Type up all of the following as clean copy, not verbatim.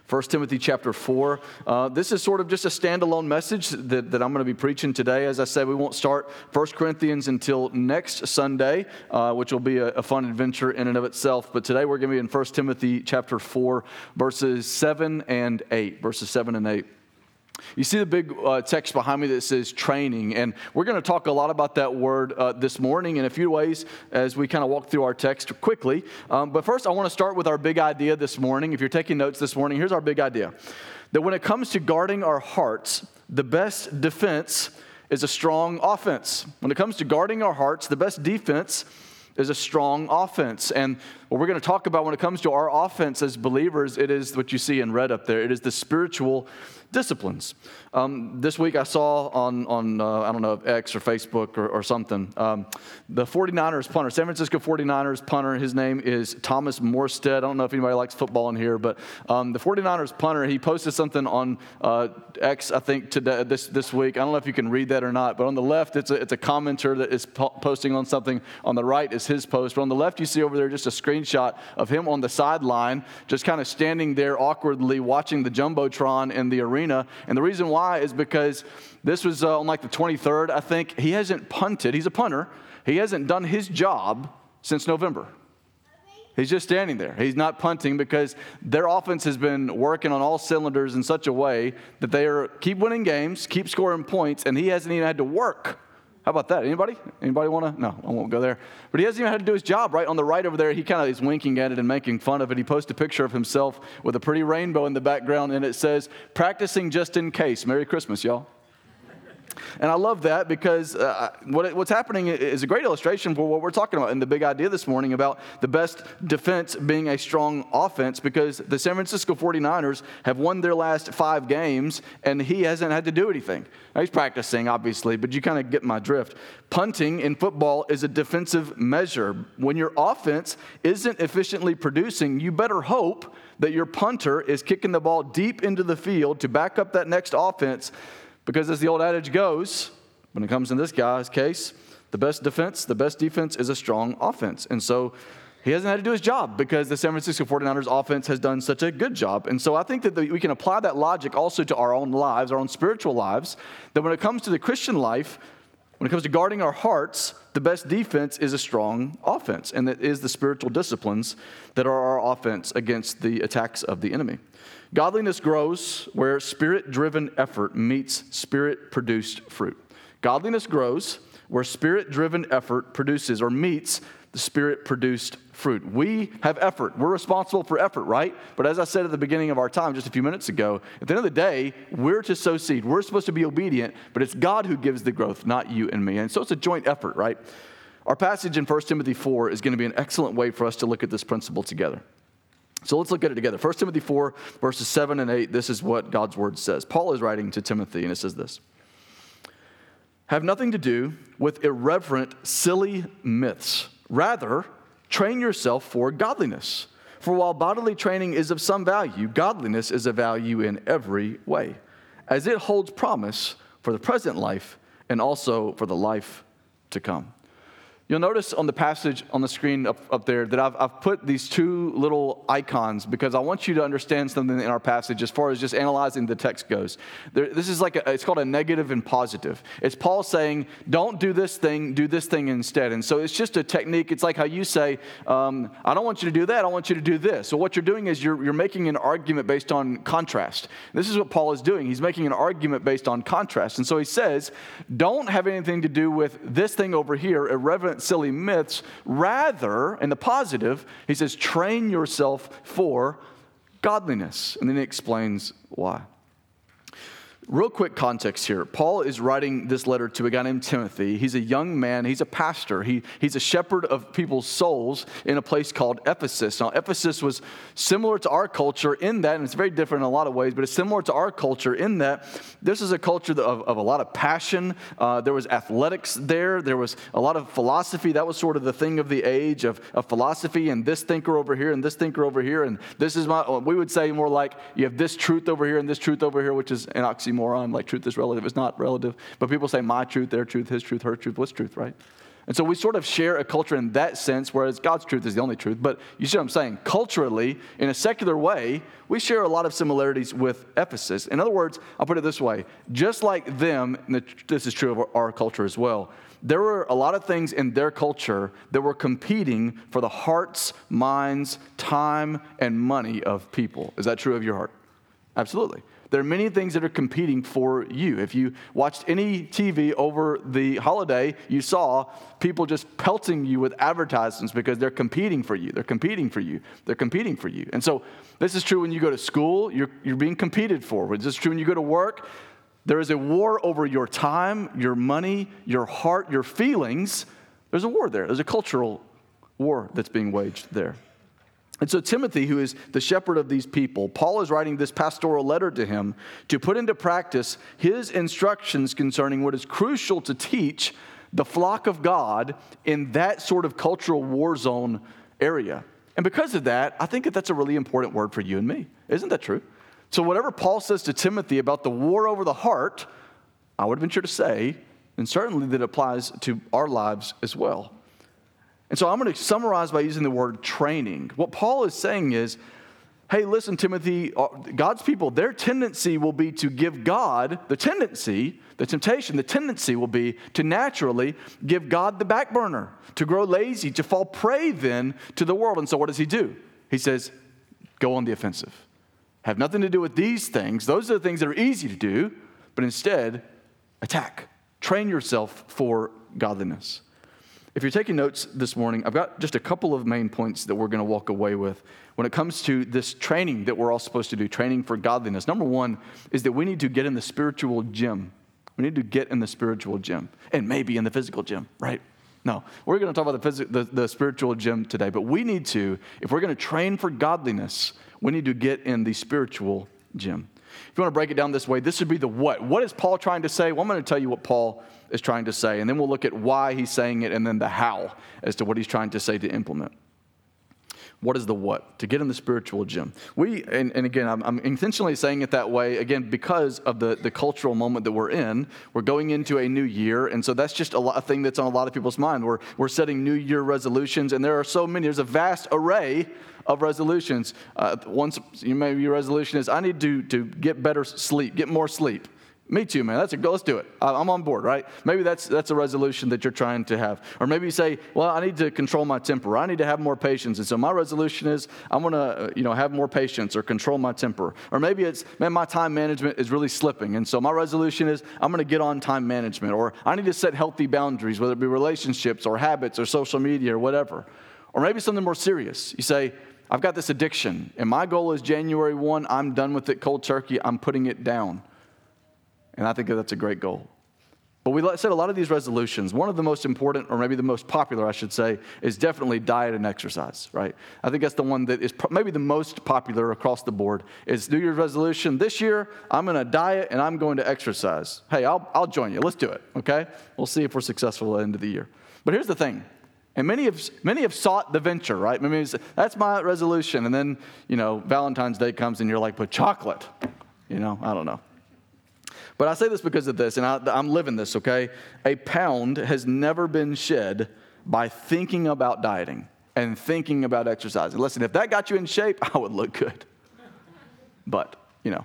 1 Timothy chapter 4. This is sort of just a standalone message that I'm going to be preaching today. As I said, we won't start 1 Corinthians until next Sunday, which will be a fun adventure in and of itself. But today we're going to be in 1 Timothy chapter 4, verses 7 and 8. Verses 7 and 8. You see the big text behind me that says training, and we're going to talk a lot about that word this morning in a few ways as we kind of walk through our text quickly. But first, I want to start with our big idea this morning. If you're taking notes this morning, here's our big idea. That when it comes to guarding our hearts, the best defense is a strong offense. When it comes to guarding our hearts, the best defense is a strong offense. And what we're going to talk about when it comes to our offense as believers, it is what you see in red up there. It is the spiritual disciplines. This week I saw on I don't know, X or Facebook or something, the 49ers punter, San Francisco 49ers punter, his name is Thomas Morstead. I don't know if anybody likes football in here, but the 49ers punter, he posted something on X, I think, today, this week. I don't know if you can read that or not, but on the left, it's a commenter that is posting on something. On the right is his post. But on the left, you see over there just a screenshot of him on the sideline, just kind of standing there awkwardly watching the Jumbotron in the arena. And the reason why is because this was on like the 23rd, I think. He hasn't punted. He's a punter. He hasn't done his job since November. He's just standing there. He's not punting because their offense has been working on all cylinders in such a way that they keep winning games, keep scoring points, and he hasn't even had to work. How about that? Anybody want to? No, I won't go there. But he hasn't even had to do his job. Right on the right over there, he kind of is winking at it and making fun of it. He posted a picture of himself with a pretty rainbow in the background, and it says, "Practicing just in case. Merry Christmas, y'all." And I love that because what's happening is a great illustration for what we're talking about in the big idea this morning about the best defense being a strong offense, because the San Francisco 49ers have won their last 5 games and he hasn't had to do anything. Now, he's practicing, obviously, but you kind of get my drift. Punting in football is a defensive measure. When your offense isn't efficiently producing, you better hope that your punter is kicking the ball deep into the field to back up that next offense. Because as the old adage goes, when it comes in this guy's case, the best defense is a strong offense. And so he hasn't had to do his job because the San Francisco 49ers offense has done such a good job. And so I think that we can apply that logic also to our own lives, our own spiritual lives, that when it comes to the Christian life, when it comes to guarding our hearts, the best defense is a strong offense. And that is the spiritual disciplines that are our offense against the attacks of the enemy. Godliness grows where spirit-driven effort meets spirit-produced fruit. Godliness grows where spirit-driven effort produces or meets the spirit-produced fruit. We have effort. We're responsible for effort, right? But as I said at the beginning of our time just a few minutes ago, at the end of the day, we're to sow seed. We're supposed to be obedient, but it's God who gives the growth, not you and me. And so it's a joint effort, right? Our passage in 1 Timothy 4 is going to be an excellent way for us to look at this principle together. So let's look at it together. 1 Timothy 4, verses 7 and 8, this is what God's word says. Paul is writing to Timothy, and it says this: "Have nothing to do with irreverent, silly myths. Rather, train yourself for godliness. For while bodily training is of some value, godliness is of value in every way, as it holds promise for the present life and also for the life to come." You'll notice on the passage on the screen up there that I've put these 2 little icons because I want you to understand something in our passage as far as just analyzing the text goes. This is it's called a negative and positive. It's Paul saying, don't do this thing, do this thing instead. And so it's just a technique. It's like how you say, I don't want you to do that, I want you to do this. So what you're doing is you're making an argument based on contrast. This is what Paul is doing. He's making an argument based on contrast. And so he says, don't have anything to do with this thing over here, irreverent, silly myths. Rather, in the positive, he says, train yourself for godliness. And then he explains why. Real quick context here. Paul is writing this letter to a guy named Timothy. He's a young man. He's a pastor. He's a shepherd of people's souls in a place called Ephesus. Now, Ephesus was similar to our culture in that, and it's very different in a lot of ways, but it's similar to our culture in that this is a culture of a lot of passion. There was athletics there. There was a lot of philosophy. That was sort of the thing of the age of philosophy, and this thinker over here and this thinker over here, and this is we would say more like you have this truth over here and this truth over here, which is an oxymoron. Like truth is relative, it's not relative. But people say my truth, their truth, his truth, her truth. What's truth, right? And so we sort of share a culture in that sense, whereas God's truth is the only truth. But you see what I'm saying? Culturally, in a secular way, we share a lot of similarities with Ephesus. In other words, I'll put it this way. Just like them, and this is true of our culture as well, there were a lot of things in their culture that were competing for the hearts, minds, time, and money of people. Is that true of your heart? Absolutely. There are many things that are competing for you. If you watched any TV over the holiday, you saw people just pelting you with advertisements because they're competing for you. They're competing for you. They're competing for you. And so this is true when you go to school. You're being competed for. This is true when you go to work. There is a war over your time, your money, your heart, your feelings. There's a war there. There's a cultural war that's being waged there. And so Timothy, who is the shepherd of these people, Paul is writing this pastoral letter to him to put into practice his instructions concerning what is crucial to teach the flock of God in that sort of cultural war zone area. And because of that, I think that's a really important word for you and me. Isn't that true? So whatever Paul says to Timothy about the war over the heart, I would venture to say, and certainly that applies to our lives as well. And so I'm going to summarize by using the word training. What Paul is saying is, hey, listen, Timothy, God's people, their tendency will be to give God, the tendency will be to naturally give God the back burner, to grow lazy, to fall prey then to the world. And so what does he do? He says, go on the offensive. Have nothing to do with these things. Those are the things that are easy to do, but instead, attack. Train yourself for godliness. If you're taking notes this morning, I've got just a couple of main points that we're going to walk away with when it comes to this training that we're all supposed to do, training for godliness. Number one is that we need to get in the spiritual gym. We need to get in the spiritual gym, and maybe in the physical gym, right? No, we're going to talk about the spiritual gym today, but we need to, if we're going to train for godliness, we need to get in the spiritual gym. If you want to break it down this way, this would be the what. What is Paul trying to say? Well, I'm going to tell you what Paul is trying to say, and then we'll look at why he's saying it, and then the how as to what he's trying to say to implement. What is the what? To get in the spiritual gym. And again, I'm intentionally saying it that way, again, because of the cultural moment that we're in. We're going into a new year, and so that's just a thing that's on a lot of people's mind. We're setting New Year resolutions, and there are so many. There's a vast array of resolutions. Maybe your resolution is, I need to get better sleep, get more sleep. Me too, man. That's a goal. Let's do it. I'm on board, right? Maybe that's a resolution that you're trying to have. Or maybe you say, well, I need to control my temper. I need to have more patience. And so my resolution is I'm going to, have more patience or control my temper. Or maybe it's, man, my time management is really slipping. And so my resolution is I'm going to get on time management. Or I need to set healthy boundaries, whether it be relationships or habits or social media or whatever. Or maybe something more serious. You say, I've got this addiction, and my goal is January 1, I'm done with it cold turkey. I'm putting it down. And I think that's a great goal. But we said a lot of these resolutions, one of the most important, or maybe the most popular, I should say, is definitely diet and exercise, right? I think that's the one that is maybe the most popular across the board is New Year's resolution. This year, I'm going to diet and I'm going to exercise. Hey, I'll join you. Let's do it, okay? We'll see if we're successful at the end of the year. But here's the thing. And many have sought the venture, right? I mean, that's my resolution. And then, Valentine's Day comes and you're like, but chocolate, I don't know. But I say this because of this, and I'm living this, okay? A pound has never been shed by thinking about dieting and thinking about exercising. Listen, if that got you in shape, I would look good. But,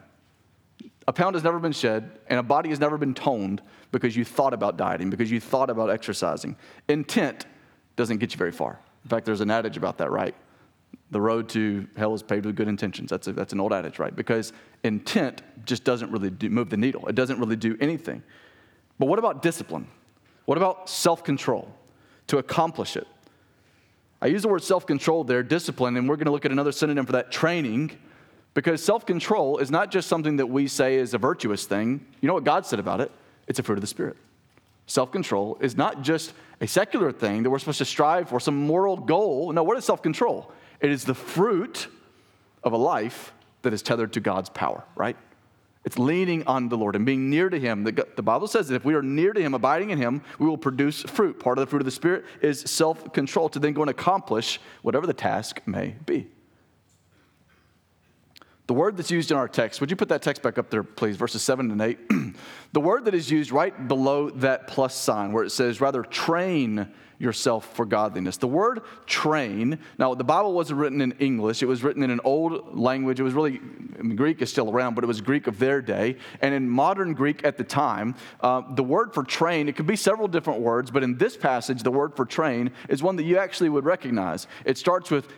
a pound has never been shed, and a body has never been toned because you thought about dieting, because you thought about exercising. Intent doesn't get you very far. In fact, there's an adage about that, right? The road to hell is paved with good intentions. That's an old adage, right? Because intent just doesn't really move the needle. It doesn't really do anything. But what about discipline? What about self-control to accomplish it? I use the word self-control there, discipline, and we're going to look at another synonym for that, training, because self-control is not just something that we say is a virtuous thing. You know what God said about it? It's a fruit of the Spirit. Self-control is not just a secular thing that we're supposed to strive for, some moral goal. No, what is self-control? It is the fruit of a life that is tethered to God's power, right? It's leaning on the Lord and being near to Him. The Bible says that if we are near to Him, abiding in Him, we will produce fruit. Part of the fruit of the Spirit is self-control to then go and accomplish whatever the task may be. The word that's used in our text, would you put that text back up there, please, verses 7 and 8? The word that is used right below that plus sign where it says, rather train yourself for godliness. The word train, now the Bible wasn't written in English. It was written in an old language. It was really, Greek is still around, but it was Greek of their day. And in modern Greek at the time, the word for train, it could be several different words, but in this passage, the word for train is one that you actually would recognize. It starts with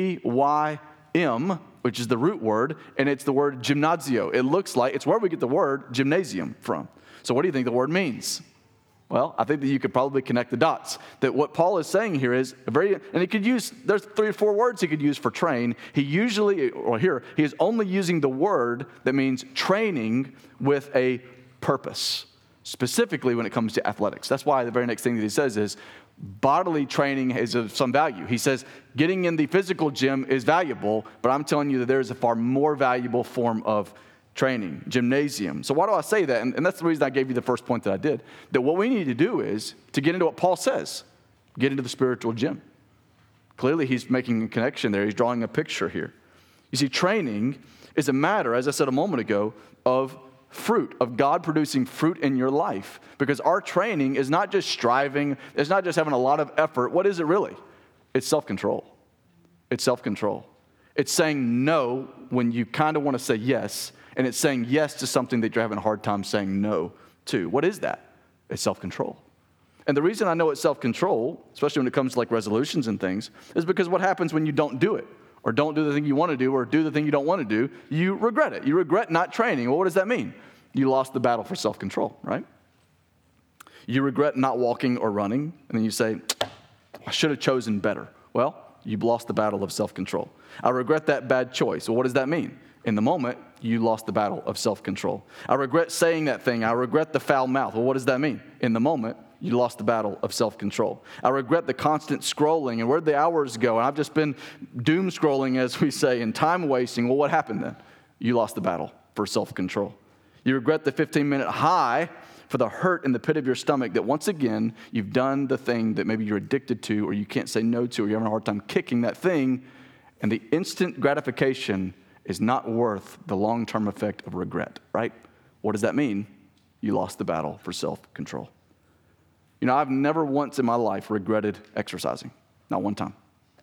G-Y-M, which is the root word, and it's the word gymnasio. It looks like, it's where we get the word gymnasium from. So what do you think the word means? Well, I think that you could probably connect the dots. That what Paul is saying here is and he could use, there's 3 or 4 words he could use for train. He is only using the word that means training with a purpose, specifically when it comes to athletics. That's why the very next thing that he says is, bodily training is of some value. He says getting in the physical gym is valuable, but I'm telling you that there is a far more valuable form of training, gymnasium. So why do I say that? And that's the reason I gave you the first point that I did. That what we need to do is to get into what Paul says, get into the spiritual gym. Clearly he's making a connection there. He's drawing a picture here. You see, training is a matter, as I said a moment ago, of fruit, of God producing fruit in your life. Because our training is not just striving, it's not just having a lot of effort. What is it really? It's self-control. It's self-control. It's saying no when you kind of want to say yes, and it's saying yes to something that you're having a hard time saying no to. What is that? It's self-control. And the reason I know it's self-control, especially when it comes to like resolutions and things, is because what happens when you don't do it, or don't do the thing you want to do, or do the thing you don't want to do, you regret it. You regret not training. Well, what does that mean? You lost the battle for self-control, right? You regret not walking or running, and then you say, I should have chosen better. Well, you've lost the battle of self-control. I regret that bad choice. Well, what does that mean? In the moment, you lost the battle of self-control. I regret saying that thing. I regret the foul mouth. Well, what does that mean? In the moment, you lost the battle of self-control. I regret the constant scrolling, and where'd the hours go? And I've just been doom scrolling, as we say, and time wasting. Well, what happened then? You lost the battle for self-control. You regret the 15-minute high for the hurt in the pit of your stomach that once again, you've done the thing that maybe you're addicted to, or you can't say no to, or you're having a hard time kicking that thing, and the instant gratification is not worth the long-term effect of regret, right? What does that mean? You lost the battle for self-control. You know, I've never once in my life regretted exercising. Not one time.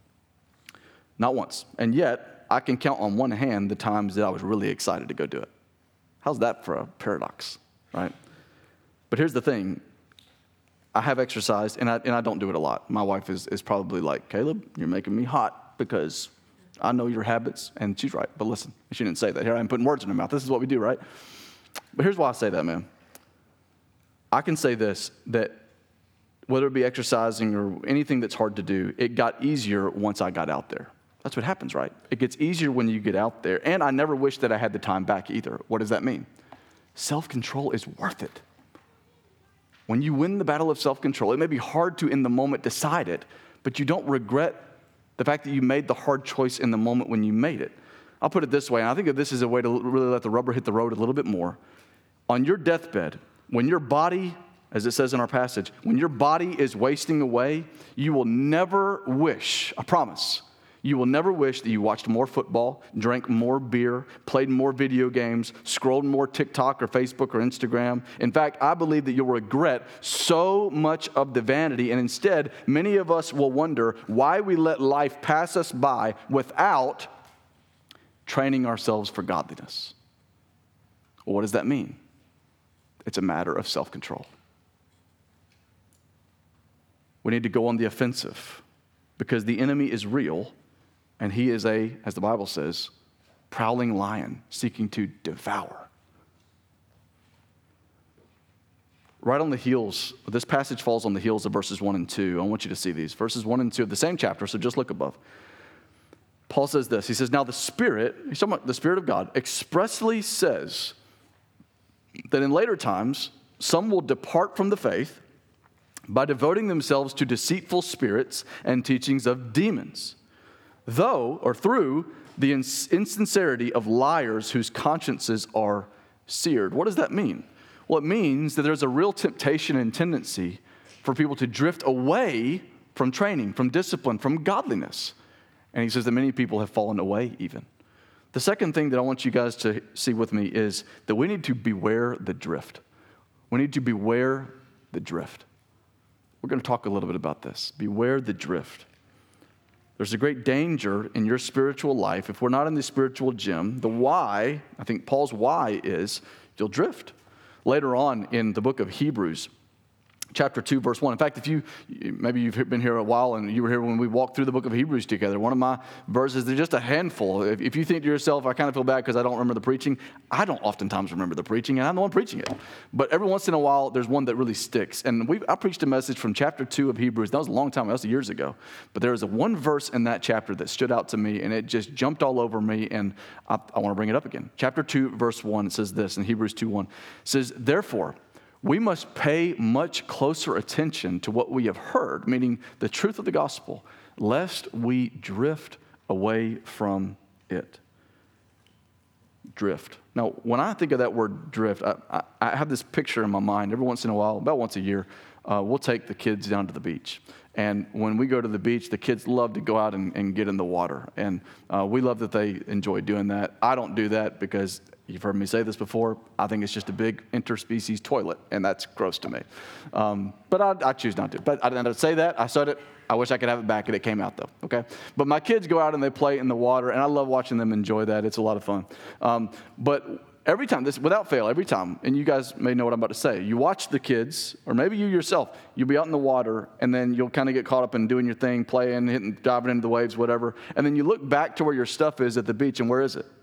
Not once. And yet, I can count on one hand the times that I was really excited to go do it. How's that for a paradox, right? But here's the thing. I have exercised, and I don't do it a lot. My wife is probably like, Caleb, you're making me hot because I know your habits, and she's right. But listen, she didn't say that. Here I am putting words in her mouth. This is what we do, right? But here's why I say that, man. I can say this, that whether it be exercising or anything that's hard to do, it got easier once I got out there. That's what happens, right? It gets easier when you get out there. And I never wish that I had the time back either. What does that mean? Self-control is worth it. When you win the battle of self-control, it may be hard to in the moment decide it, but you don't regret the fact that you made the hard choice in the moment when you made it. I'll put it this way, and I think that this is a way to really let the rubber hit the road a little bit more. On your deathbed, when your body, as it says in our passage, when your body is wasting away, you will never wish, I promise, you will never wish that you watched more football, drank more beer, played more video games, scrolled more TikTok or Facebook or Instagram. In fact, I believe that you'll regret so much of the vanity, and instead, many of us will wonder why we let life pass us by without training ourselves for godliness. Well, what does that mean? It's a matter of self-control. We need to go on the offensive because the enemy is real. And he is as the Bible says, prowling lion seeking to devour. Right on the heels, this passage falls on the heels of verses 1 and 2. I want you to see these. Verses 1 and 2 of the same chapter, so just look above. Paul says this. He says, now the Spirit, he's talking about the Spirit of God, expressly says that in later times, some will depart from the faith by devoting themselves to deceitful spirits and teachings of demons. Through the insincerity of liars whose consciences are seared. What does that mean? Well, it means that there's a real temptation and tendency for people to drift away from training, from discipline, from godliness. And he says that many people have fallen away even. The second thing that I want you guys to see with me is that we need to beware the drift. We need to beware the drift. We're going to talk a little bit about this. Beware the drift. There's a great danger in your spiritual life. If we're not in the spiritual gym, the why, I think Paul's why is you'll drift. Later on in the book of Hebrews, chapter 2, verse 1. In fact, maybe you've been here a while and you were here when we walked through the book of Hebrews together. One of my verses, there's just a handful. If you think to yourself, I kind of feel bad because I don't remember the preaching, I don't oftentimes remember the preaching, and I'm the one preaching it. But every once in a while, there's one that really sticks. And I preached a message from chapter 2 of Hebrews. That was a long time, that was years ago. But there was one verse in that chapter that stood out to me, and it just jumped all over me, and I want to bring it up again. Chapter 2, verse 1, it says this in Hebrews 2:1. It says, therefore, we must pay much closer attention to what we have heard, meaning the truth of the gospel, lest we drift away from it. Drift. Now, when I think of that word drift, I have this picture in my mind. Every once in a while, about once a year, we'll take the kids down to the beach. And when we go to the beach, the kids love to go out and get in the water. And we love that they enjoy doing that. I don't do that because you've heard me say this before. I think it's just a big interspecies toilet, and that's gross to me. But I choose not to. But I didn't say that. I said it. I wish I could have it back, and it came out, though, okay? But my kids go out and they play in the water, and I love watching them enjoy that. It's a lot of fun. But every time, this without fail, every time, and you guys may know what I'm about to say, you watch the kids, or maybe you yourself, you'll be out in the water, and then you'll kind of get caught up in doing your thing, playing, diving into the waves, whatever, and then you look back to where your stuff is at the beach, and where is it?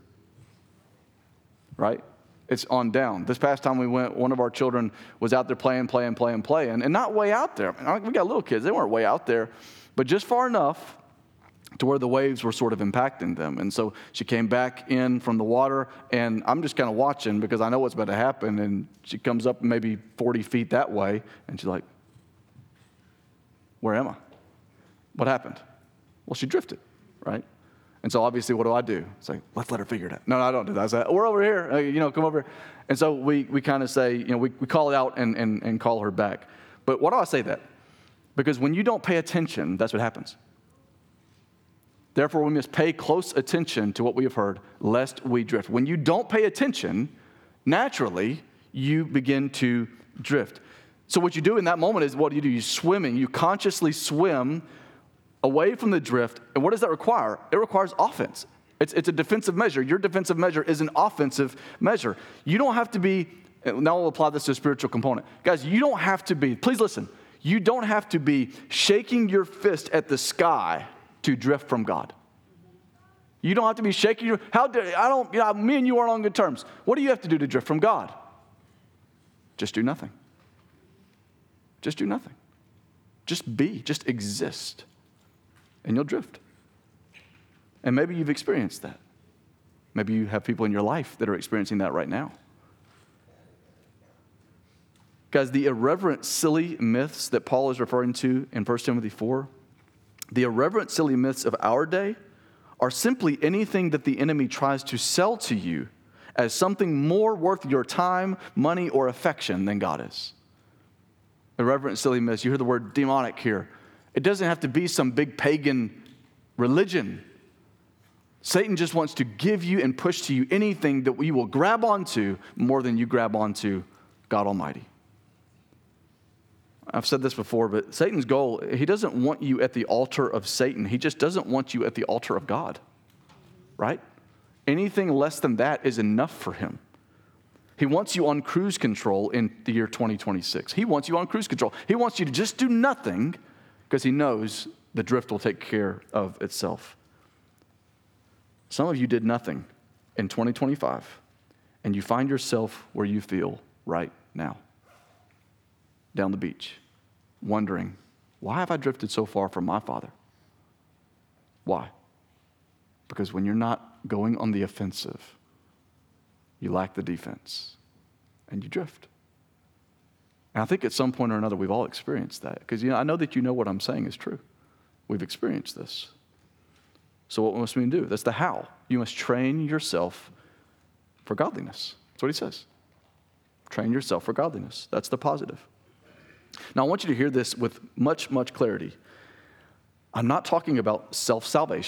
Right? It's on down. This past time we went, one of our children was out there playing, and not way out there. We got little kids. They weren't way out there, but just far enough to where the waves were sort of impacting them. And so she came back in from the water, and I'm just kind of watching because I know what's about to happen, and she comes up maybe 40 feet that way, and she's like, where am I? What happened? Well, she drifted, right? And so obviously, what do? It's like, let's let her figure it out. No, I don't do that. I say, we're over here, come over here. And so we kind of say, we call it out and call her back. But why do I say that? Because when you don't pay attention, that's what happens. Therefore, we must pay close attention to what we have heard, lest we drift. When you don't pay attention, naturally, you begin to drift. So what you do in that moment is, what do? You're swimming. You consciously swim away from the drift. And what does that require? It requires offense. It's a defensive measure. Your defensive measure is an offensive measure. You don't have to be, now we'll apply this to a spiritual component. Guys, you don't have to be, please listen, you don't have to be shaking your fist at the sky to drift from God. You don't have to be shaking your, me and you aren't on good terms. What do you have to do to drift from God? Just do nothing. Just do nothing. Just be, just exist. And you'll drift. And maybe you've experienced that. Maybe you have people in your life that are experiencing that right now. Guys, the irreverent, silly myths that Paul is referring to in 1 Timothy 4, the irreverent, silly myths of our day are simply anything that the enemy tries to sell to you as something more worth your time, money, or affection than God is. Irreverent, silly myths. You hear the word demonic here. It doesn't have to be some big pagan religion. Satan just wants to give you and push to you anything that you will grab onto more than you grab onto God Almighty. I've said this before, but Satan's goal, he doesn't want you at the altar of Satan. He just doesn't want you at the altar of God, right? Anything less than that is enough for him. He wants you on cruise control in the year 2026. He wants you on cruise control. He wants you to just do nothing because he knows the drift will take care of itself. Some of you did nothing in 2025, and you find yourself where you feel right now, down the beach, wondering, why have I drifted so far from my Father? Why? Because when you're not going on the offensive, you lack the defense, and you drift. And I think at some point or another, we've all experienced that. Because I know that you know what I'm saying is true. We've experienced this. So what must we do? That's the how. You must train yourself for godliness. That's what he says. Train yourself for godliness. That's the positive. Now, I want you to hear this with much, much clarity. I'm not talking about self-salvation.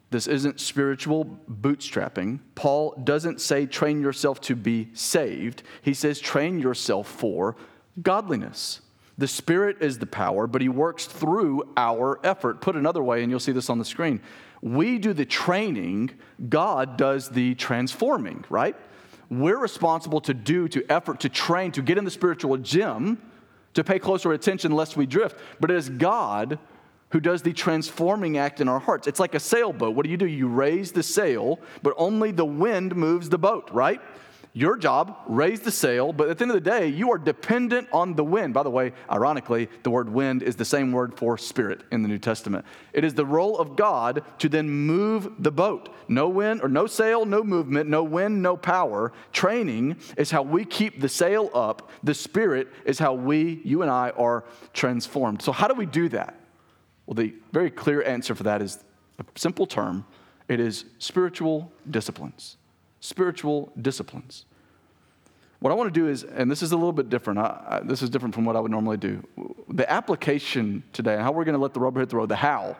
This isn't spiritual bootstrapping. Paul doesn't say train yourself to be saved. He says train yourself for godliness. The Spirit is the power, but he works through our effort. Put another way, and you'll see this on the screen. We do the training, God does the transforming, right? We're responsible to effort, to train, to get in the spiritual gym, to pay closer attention lest we drift. But it is God who does the transforming act in our hearts. It's like a sailboat. What do? You raise the sail, but only the wind moves the boat, right? Your job, raise the sail, but at the end of the day, you are dependent on the wind. By the way, ironically, the word wind is the same word for spirit in the New Testament. It is the role of God to then move the boat. No wind, or no sail, no movement, no wind, no power. Training is how we keep the sail up. The Spirit is how you and I are transformed. So how do we do that? Well, the very clear answer for that is a simple term. It is spiritual disciplines. Spiritual disciplines. What I want to do is, and this is a little bit different. This is different from what I would normally do. The application today, how we're going to let the rubber hit the road, the how,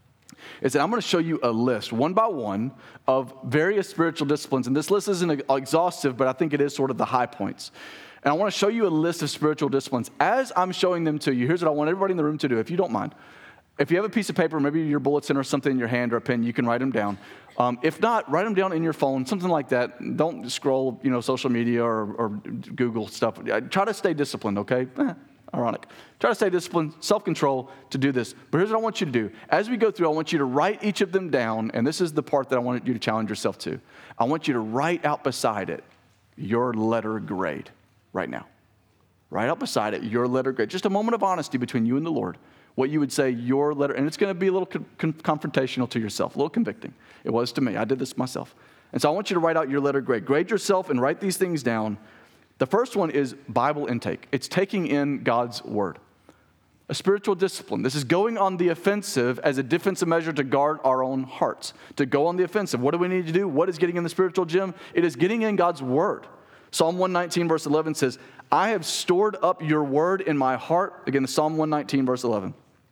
is that I'm going to show you a list, one by one, of various spiritual disciplines. And this list isn't exhaustive, but I think it is sort of the high points. And I want to show you a list of spiritual disciplines. As I'm showing them to you, here's what I want everybody in the room to do, if you don't mind. If you have a piece of paper, maybe your bulletin or something in your hand or a pen, you can write them down. If not, write them down in your phone, something like that. Don't scroll, social media or Google stuff. Try to stay disciplined, okay? Ironic. Try to stay disciplined, self-control to do this. But here's what I want you to do. As we go through, I want you to write each of them down, and this is the part that I want you to challenge yourself to. I want you to write out beside it your letter grade right now. Write out beside it your letter grade. Just a moment of honesty between you and the Lord. What you would say your letter, and it's going to be a little confrontational to yourself, a little convicting. It was to me. I did this myself. And so I want you to write out your letter grade. Grade yourself and write these things down. The first one is Bible intake. It's taking in God's word. A spiritual discipline. This is going on the offensive as a defensive measure to guard our own hearts. To go on the offensive. What do we need to do? What is getting in the spiritual gym? It is getting in God's word. Psalm 119 verse 11 says, I have stored up your word in my heart. Again, Psalm 119 verse 11.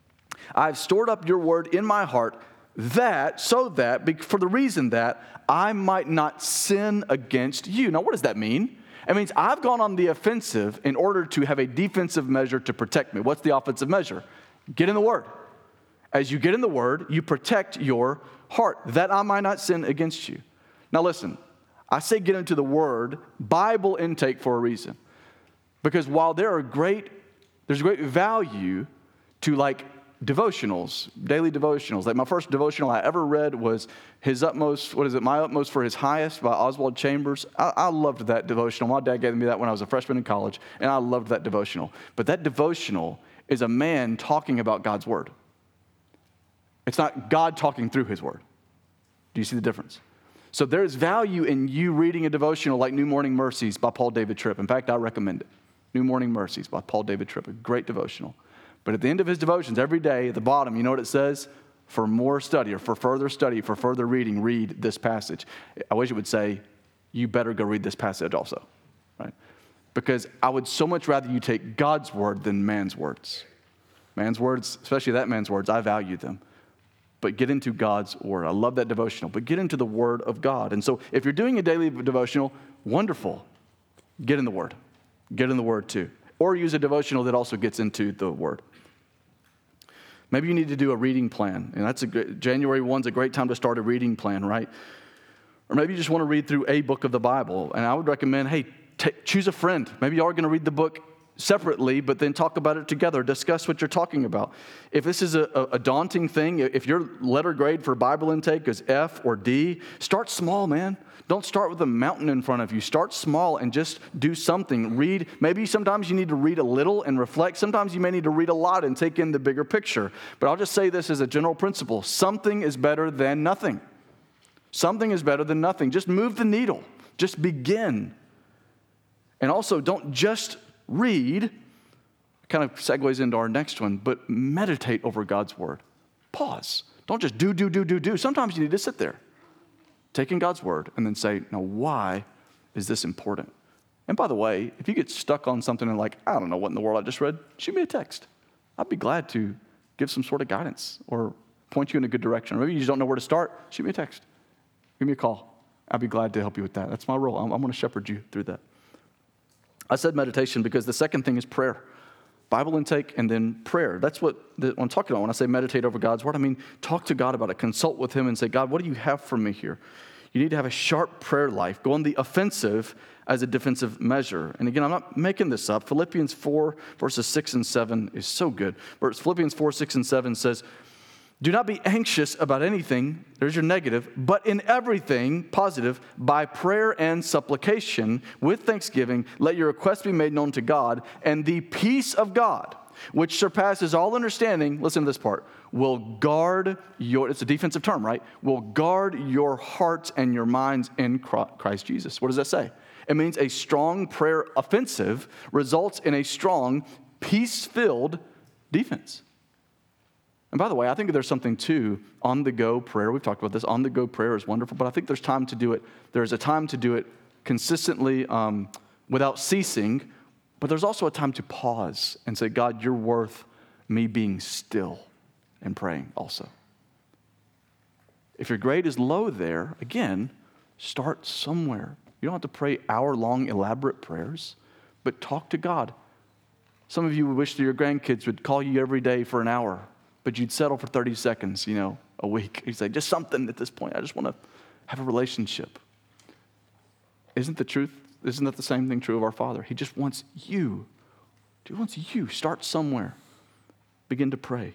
I have stored up your word in my heart for the reason that I might not sin against you. Now, what does that mean? It means I've gone on the offensive in order to have a defensive measure to protect me. What's the offensive measure? Get in the word. As you get in the word, you protect your heart, that I might not sin against you. Now, listen, I say get into the word, Bible intake for a reason. Because while there's great value to devotionals, daily devotionals. Like my first devotional I ever read was My Utmost for His Highest by Oswald Chambers. I loved that devotional. My dad gave me that when I was a freshman in college, and I loved that devotional. But that devotional is a man talking about God's word. It's not God talking through his word. Do you see the difference? So there's value in you reading a devotional like New Morning Mercies by Paul David Tripp. In fact, I recommend it. New Morning Mercies by Paul David Tripp, a great devotional. But at the end of his devotions, every day, at the bottom, you know what it says? For more study, or for further reading, read this passage. I wish it would say, you better go read this passage also, right? Because I would so much rather you take God's word than man's words. Man's words, especially that man's words, I value them. But get into God's word. I love that devotional. But get into the word of God. And so if you're doing a daily devotional, wonderful. Get in the word. Get in the word too. Or use a devotional that also gets into the word. Maybe you need to do a reading plan. And January 1's a great time to start a reading plan, right? Or maybe you just want to read through a book of the Bible. And I would recommend, choose a friend. Maybe y'all are going to read the book separately, but then talk about it together. Discuss what you're talking about. If this is a daunting thing, if your letter grade for Bible intake is F or D, start small, man. Don't start with a mountain in front of you. Start small and just do something. Read. Maybe sometimes you need to read a little and reflect. Sometimes you may need to read a lot and take in the bigger picture. But I'll just say this as a general principle. Something is better than nothing. Something is better than nothing. Just move the needle. Just begin. And also, don't just read. Kind of segues into our next one, but meditate over God's word. Pause. Don't just do. Sometimes you need to sit there. Take in God's word and then say, now why is this important? And by the way, if you get stuck on something and I don't know what in the world I just read, shoot me a text. I'd be glad to give some sort of guidance or point you in a good direction. Or maybe you just don't know where to start. Shoot me a text. Give me a call. I'd be glad to help you with that. That's my role. I'm going to shepherd you through that. I said meditation because the second thing is prayer. Bible intake and then prayer. That's what I'm talking about when I say meditate over God's word. I mean, talk to God about it. Consult with him and say, God, what do you have for me here? You need to have a sharp prayer life. Go on the offensive as a defensive measure. And again, I'm not making this up. Philippians 4, verses 6 and 7 is so good. Philippians 4, 6 and 7 says, do not be anxious about anything, there's your negative, but in everything, positive, by prayer and supplication, with thanksgiving, let your requests be made known to God, and the peace of God, which surpasses all understanding, listen to this part, will guard your, it's a defensive term, right? Will guard your hearts and your minds in Christ Jesus. What does that say? It means a strong prayer offensive results in a strong, peace-filled defense. And by the way, I think there's something too, on-the-go prayer. We've talked about this. On-the-go prayer is wonderful, but I think there's time to do it. There's a time to do it consistently without ceasing, but there's also a time to pause and say, God, you're worth me being still and praying also. If your grade is low there, again, start somewhere. You don't have to pray hour-long elaborate prayers, but talk to God. Some of you would wish that your grandkids would call you every day for an hour, but you'd settle for 30 seconds, a week. You'd say, just something at this point. I just want to have a relationship. Isn't that the same thing true of our Father? He just wants you. He wants you. Start somewhere. Begin to pray.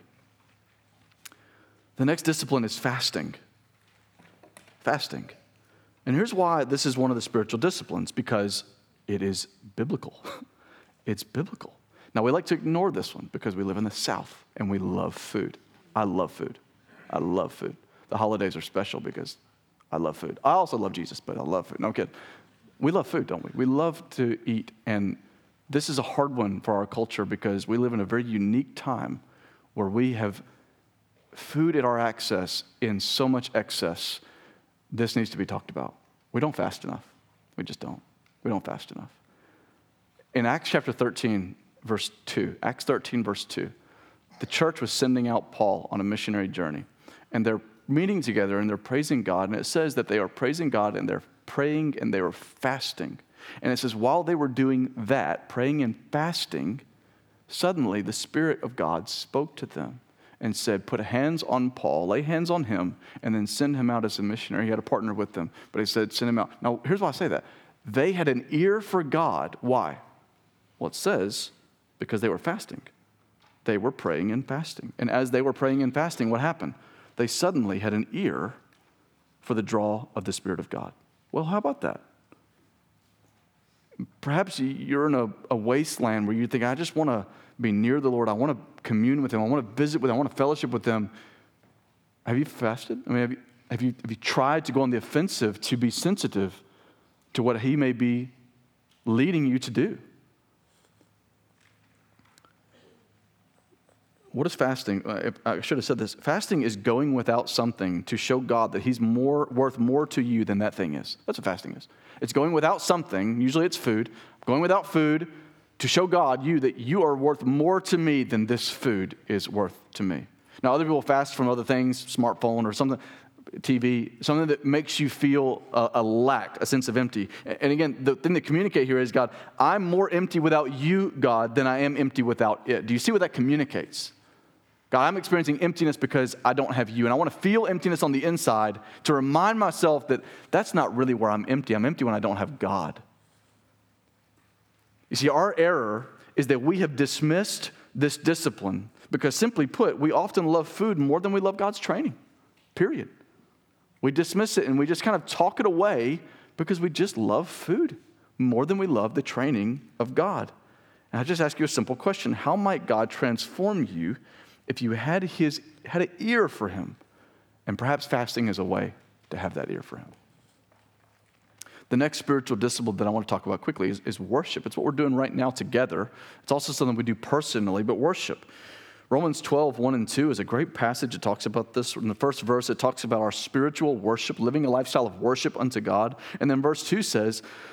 The next discipline is fasting. Fasting. And here's why this is one of the spiritual disciplines, because it is biblical. It's biblical. Now, we like to ignore this one because we live in the South and we love food. I love food. I love food. The holidays are special because I love food. I also love Jesus, but I love food. No, I'm kidding. We love food, don't we? We love to eat. And this is a hard one for our culture because we live in a very unique time where we have food at our access in so much excess. This needs to be talked about. We don't fast enough. We just don't. We don't fast enough. In Acts chapter 13, verse 2, Acts 13, verse 2, the church was sending out Paul on a missionary journey. And they're meeting together and they're praising God. And it says that they are praising God and they're praying and they were fasting. And it says while they were doing that, praying and fasting, suddenly the Spirit of God spoke to them and said, put hands on Paul, lay hands on him, and then send him out as a missionary. He had a partner with them, but he said, send him out. Now, here's why I say that. They had an ear for God. Why? Well, it says, because they were fasting. They were praying and fasting. And as they were praying and fasting, what happened? They suddenly had an ear for the draw of the Spirit of God. Well, how about that? Perhaps you're in a wasteland where you think, I just want to be near the Lord. I want to commune with him. I want to visit with him. I want to fellowship with him. Have you fasted? I mean, have you tried to go on the offensive to be sensitive to what he may be leading you to do? What is fasting? I should have said this. Fasting is going without something to show God that he's worth more to you than that thing is. That's what fasting is. It's going without something. Usually it's food. Going without food to show God, that you are worth more to me than this food is worth to me. Now, other people fast from other things, smartphone or something, TV, something that makes you feel a lack, a sense of empty. And again, the thing to communicate here is, God, I'm more empty without you, God, than I am empty without it. Do you see what that communicates? God, I'm experiencing emptiness because I don't have you. And I want to feel emptiness on the inside to remind myself that that's not really where I'm empty. I'm empty when I don't have God. You see, our error is that we have dismissed this discipline because, simply put, we often love food more than we love God's training, period. We dismiss it and we just kind of talk it away because we just love food more than we love the training of God. And I just ask you a simple question. How might God transform you if you had an ear for him? And perhaps fasting is a way to have that ear for him. The next spiritual discipline that I want to talk about quickly is worship. It's what we're doing right now together. It's also something we do personally, but worship. Romans 12, 1 and 2 is a great passage. It talks about this. In the first verse, it talks about our spiritual worship, living a lifestyle of worship unto God. And then verse 2 says,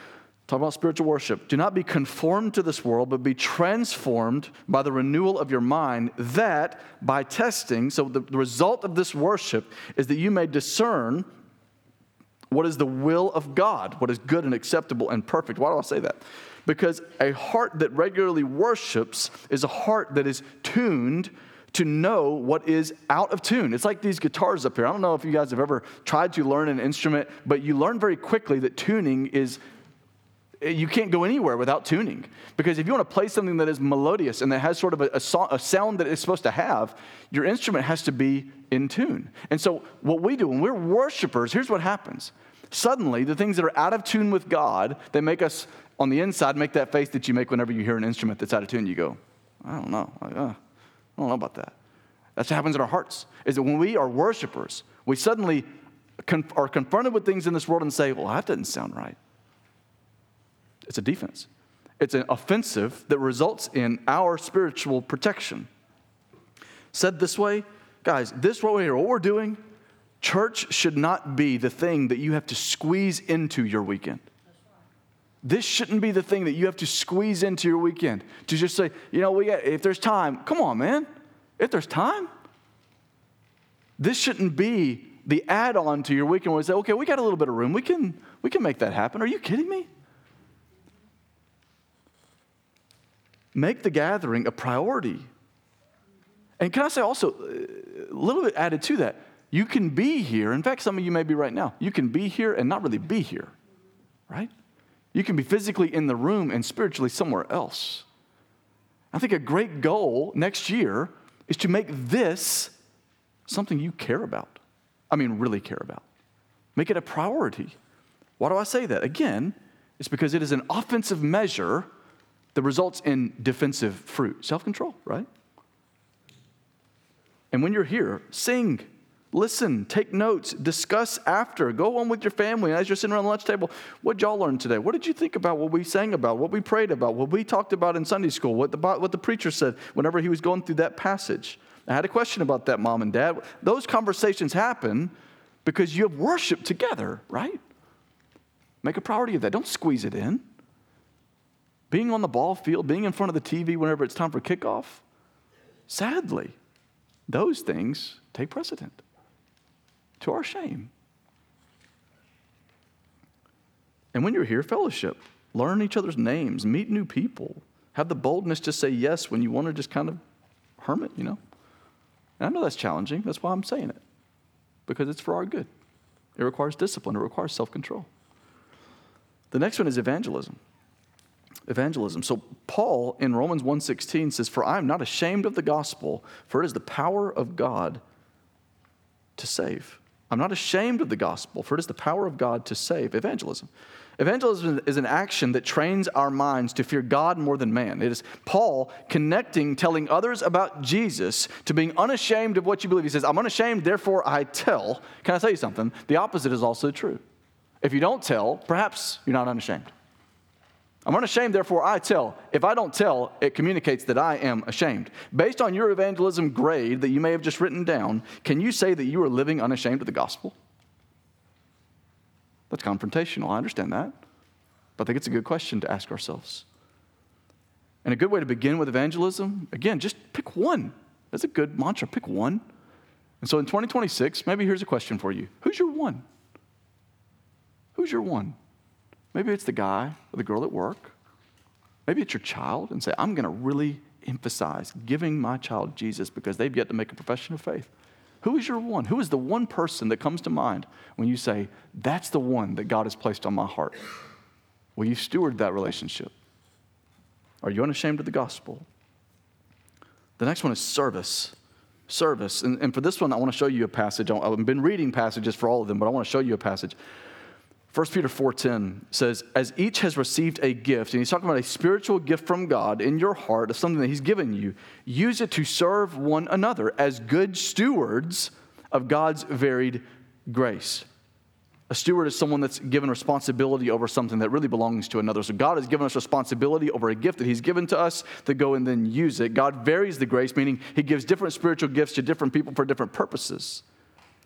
Talk about spiritual worship. Do not be conformed to this world, but be transformed by the renewal of your mind, that by testing, so the result of this worship is that you may discern what is the will of God, what is good and acceptable and perfect. Why do I say that? Because a heart that regularly worships is a heart that is tuned to know what is out of tune. It's like these guitars up here. I don't know if you guys have ever tried to learn an instrument, but you learn very quickly that tuning is, you can't go anywhere without tuning. Because if you want to play something that is melodious and that has sort of a sound that it's supposed to have, your instrument has to be in tune. And so what we do when we're worshipers, here's what happens. Suddenly, the things that are out of tune with God, they make us, on the inside, make that face that you make whenever you hear an instrument that's out of tune. You go, I don't know. I don't know about that. That's what happens in our hearts, is that when we are worshipers, we suddenly are confronted with things in this world and say, well, that doesn't sound right. It's a defense. It's an offensive that results in our spiritual protection. Said this way, guys, this right here, what we're doing, church should not be the thing that you have to squeeze into your weekend. This shouldn't be the thing that you have to squeeze into your weekend. To just say, if there's time, come on, man. If there's time. This shouldn't be the add-on to your weekend where we say, okay, we got a little bit of room. We can make that happen. Are you kidding me? Make the gathering a priority. And can I say also, a little bit added to that, you can be here. In fact, some of you may be right now. You can be here and not really be here, right? You can be physically in the room and spiritually somewhere else. I think a great goal next year is to make this something you care about. I mean, really care about. Make it a priority. Why do I say that? Again, it's because it is an offensive measure that results in defensive fruit. Self-control, right? And when you're here, sing, listen, take notes, discuss after. Go on with your family. And as you're sitting around the lunch table, what did y'all learn today? What did you think about what we sang about, what we prayed about, what we talked about in Sunday school, what the preacher said whenever he was going through that passage? I had a question about that, Mom and Dad. Those conversations happen because you have worship together, right? Make a priority of that. Don't squeeze it in. Being on the ball field, being in front of the TV whenever it's time for kickoff, sadly, those things take precedent, to our shame. And when you're here, fellowship. Learn each other's names, meet new people. Have the boldness to say yes when you want to just kind of hermit, And I know that's challenging. That's why I'm saying it, because it's for our good. It requires discipline. It requires self-control. The next one is evangelism. Evangelism. So Paul in Romans 1:16 says, "For I am not ashamed of the gospel, for it is the power of God to save." I'm not ashamed of the gospel, for it is the power of God to save. Evangelism. Evangelism is an action that trains our minds to fear God more than man. It is Paul connecting, telling others about Jesus to being unashamed of what you believe. He says, I'm unashamed, therefore I tell. Can I tell you something? The opposite is also true. If you don't tell, perhaps you're not unashamed. I'm unashamed, therefore I tell. If I don't tell, it communicates that I am ashamed. Based on your evangelism grade that you may have just written down, can you say that you are living unashamed of the gospel? That's confrontational. I understand that. But I think it's a good question to ask ourselves. And a good way to begin with evangelism, again, just pick one. That's a good mantra. Pick one. And so in 2026, maybe here's a question for you. Who's your one? Who's your one? Maybe it's the guy or the girl at work. Maybe it's your child, and say, I'm going to really emphasize giving my child Jesus because they've yet to make a profession of faith. Who is your one? Who is the one person that comes to mind when you say, that's the one that God has placed on my heart? Will you steward that relationship? Are you unashamed of the gospel? The next one is service. Service. And for this one, I want to show you a passage. I've been reading passages for all of them, but I want to show you a passage. 1 Peter 4:10 says, as each has received a gift, and he's talking about a spiritual gift from God in your heart, of something that he's given you, use it to serve one another as good stewards of God's varied grace. A steward is someone that's given responsibility over something that really belongs to another. So God has given us responsibility over a gift that he's given to us to go and then use it. God varies the grace, meaning he gives different spiritual gifts to different people for different purposes.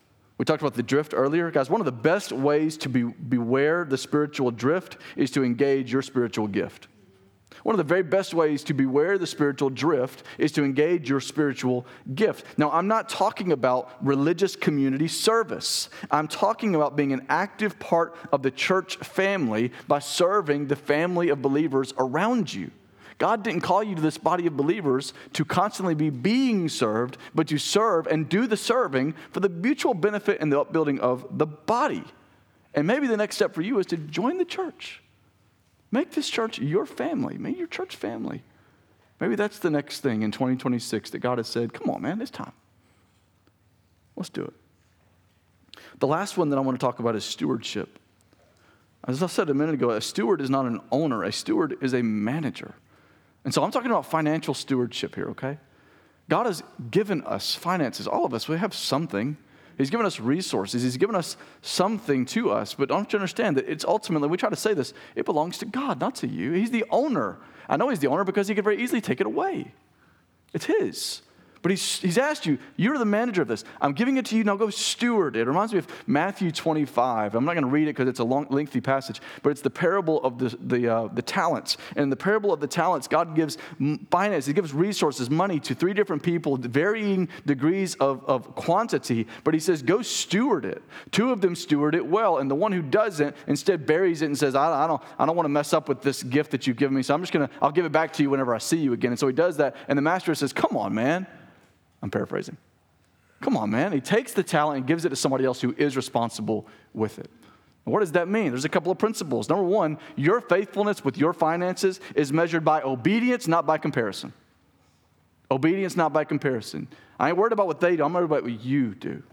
We talked about the drift earlier. Guys, one of the best ways to beware the spiritual drift is to engage your spiritual gift. One of the very best ways to beware the spiritual drift is to engage your spiritual gift. Now, I'm not talking about religious community service. I'm talking about being an active part of the church family by serving the family of believers around you. God didn't call you to this body of believers to constantly be being served, but to serve and do the serving for the mutual benefit and the upbuilding of the body. And maybe the next step for you is to join the church. Make this church your family. Make your church family. Maybe that's the next thing in 2026 that God has said, come on, man, it's time. Let's do it. The last one that I want to talk about is stewardship. As I said a minute ago, a steward is not an owner. A steward is a manager. And so I'm talking about financial stewardship here, okay? God has given us finances. All of us, we have something. He's given us resources. He's given us something to us. But don't you understand that it's ultimately, we try to say this, it belongs to God, not to you. He's the owner. I know he's the owner because he could very easily take it away. It's his. But he's asked you, you're the manager of this. I'm giving it to you, now go steward it. It reminds me of Matthew 25. I'm not going to read it because it's a long, lengthy passage, but it's the parable of the talents. And in the parable of the talents, God gives finance, he gives resources, money to three different people, varying degrees of quantity, but he says, go steward it. Two of them steward it well, and the one who doesn't instead buries it and says, I don't want to mess up with this gift that you've given me, so I'll give it back to you whenever I see you again. And so he does that, and the master says, come on, man. I'm paraphrasing. Come on, man. He takes the talent and gives it to somebody else who is responsible with it. And what does that mean? There's a couple of principles. Number one, your faithfulness with your finances is measured by obedience, not by comparison. Obedience, not by comparison. I ain't worried about what they do. I'm worried about what you do.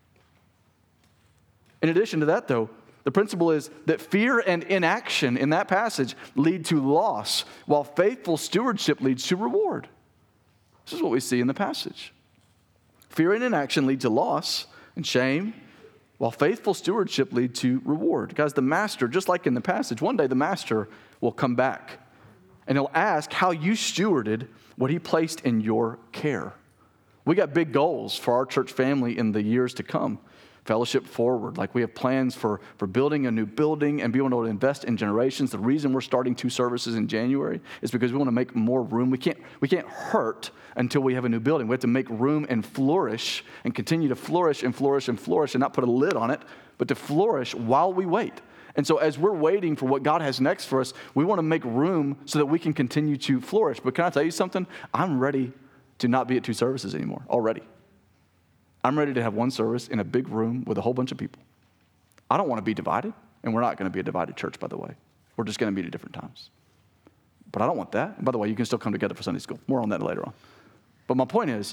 In addition to that, though, the principle is that fear and inaction in that passage lead to loss, while faithful stewardship leads to reward. This is what we see in the passage. Fear and inaction lead to loss and shame, while faithful stewardship lead to reward. Guys, the master, just like in the passage, one day the master will come back and he'll ask how you stewarded what he placed in your care. We got big goals for our church family in the years to come. Fellowship Forward, like we have plans for building a new building and being able to invest in generations. The reason we're starting 2 services in January is because we want to make more room. We can't hurt until we have a new building. We have to make room and flourish and continue to flourish and flourish and flourish and not put a lid on it, but to flourish while we wait. And so as we're waiting for what God has next for us, we want to make room so that we can continue to flourish. But can I tell you something? I'm ready to not be at 2 services anymore already. I'm ready to have 1 service in a big room with a whole bunch of people. I don't want to be divided, and we're not going to be a divided church, by the way. We're just going to meet at different times. But I don't want that. And by the way, you can still come together for Sunday school. More on that later on. But my point is,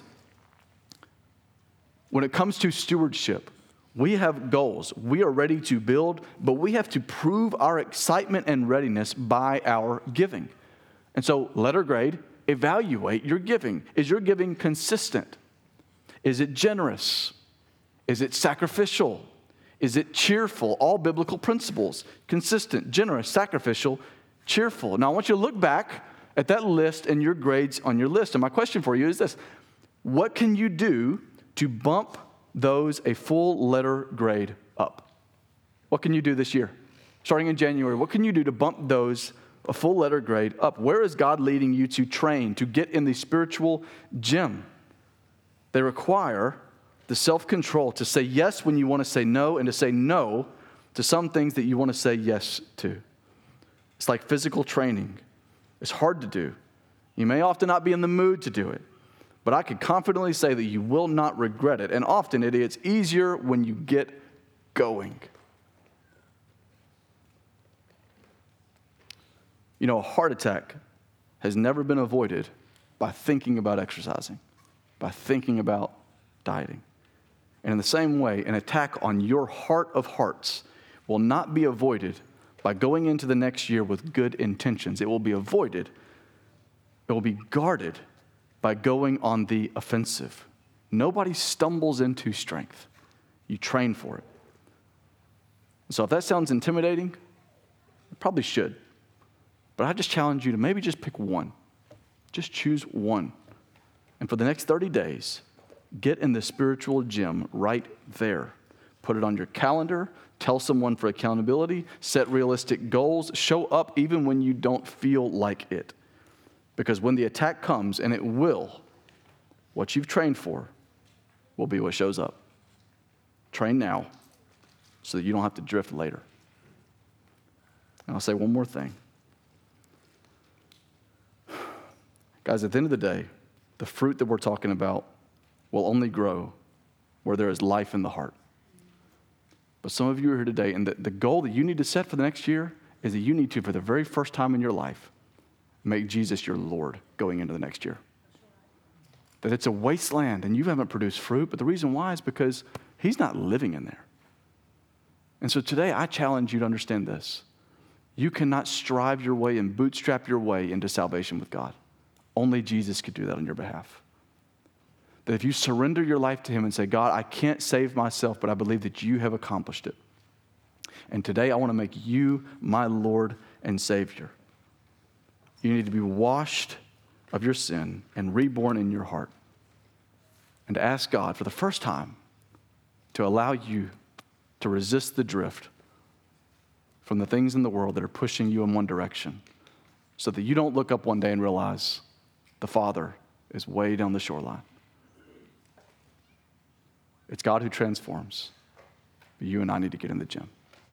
when it comes to stewardship, we have goals. We are ready to build, but we have to prove our excitement and readiness by our giving. And so, letter grade, evaluate your giving. Is your giving consistent? Is it generous? Is it sacrificial? Is it cheerful? All biblical principles. Consistent, generous, sacrificial, cheerful. Now, I want you to look back at that list and your grades on your list. And my question for you is this. What can you do to bump those a full letter grade up? What can you do this year? Starting in January, what can you do to bump those a full letter grade up? Where is God leading you to train, to get in the spiritual gym? They require the self-control to say yes when you want to say no and to say no to some things that you want to say yes to. It's like physical training. It's hard to do. You may often not be in the mood to do it, but I can confidently say that you will not regret it. And often it is easier when you get going. You know, a heart attack has never been avoided by thinking about exercising, by thinking about dieting. And in the same way, an attack on your heart of hearts will not be avoided by going into the next year with good intentions. It will be avoided. It will be guarded by going on the offensive. Nobody stumbles into strength. You train for it. So if that sounds intimidating, it probably should. But I just challenge you to maybe just pick one. Just choose one. And for the next 30 days, get in the spiritual gym right there. Put it on your calendar. Tell someone for accountability. Set realistic goals. Show up even when you don't feel like it. Because when the attack comes, and it will, what you've trained for will be what shows up. Train now so that you don't have to drift later. And I'll say one more thing. Guys, at the end of the day, the fruit that we're talking about will only grow where there is life in the heart. But some of you are here today, and the goal that you need to set for the next year is that you need to, for the very first time in your life, make Jesus your Lord going into the next year. That it's a wasteland, and you haven't produced fruit, but the reason why is because he's not living in there. And so today, I challenge you to understand this. You cannot strive your way and bootstrap your way into salvation with God. Only Jesus could do that on your behalf. That if you surrender your life to him and say, God, I can't save myself, but I believe that you have accomplished it. And today I want to make you my Lord and Savior. You need to be washed of your sin and reborn in your heart. And to ask God for the first time to allow you to resist the drift from the things in the world that are pushing you in one direction, so that you don't look up one day and realize the Father is way down the shoreline. It's God who transforms. But you and I need to get in the gym.